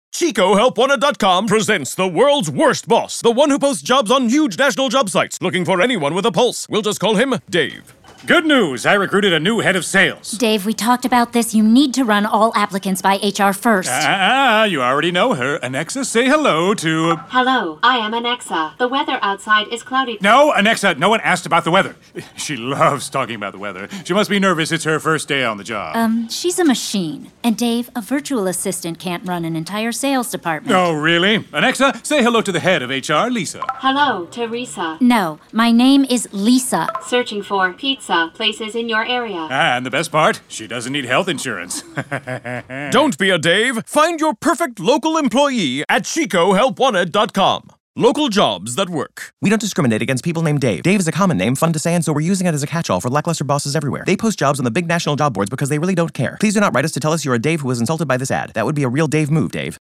ChicoHelpWanted.com presents the world's worst boss, the one who posts jobs on huge national job sites, looking for anyone with a pulse. We'll just call him Dave. Good news! I recruited a new head of sales. Dave, we talked about this. You need to run all applicants by HR first. You already know her. Anexa, say hello to... Hello, I am Anexa. The weather outside is cloudy. No, Anexa, no one asked about the weather. She loves talking about the weather. She must be nervous. It's her first day on the job. She's a machine. And Dave, a virtual assistant can't run an entire sales department. Oh, really? Anexa, say hello to the head of HR, Lisa. Hello, Teresa. No, my name is Lisa. Searching for pizza places in your area. And the best part, she doesn't need health insurance. Don't be a Dave. Find your perfect local employee at ChicoHelpWanted.com. Local jobs that work. We don't discriminate against people named Dave. Dave is a common name, fun to say, and so we're using it as a catch-all for lackluster bosses everywhere. They post jobs on the big national job boards because they really don't care. Please do not write us to tell us you're a Dave who was insulted by this ad. That would be a real Dave move, Dave.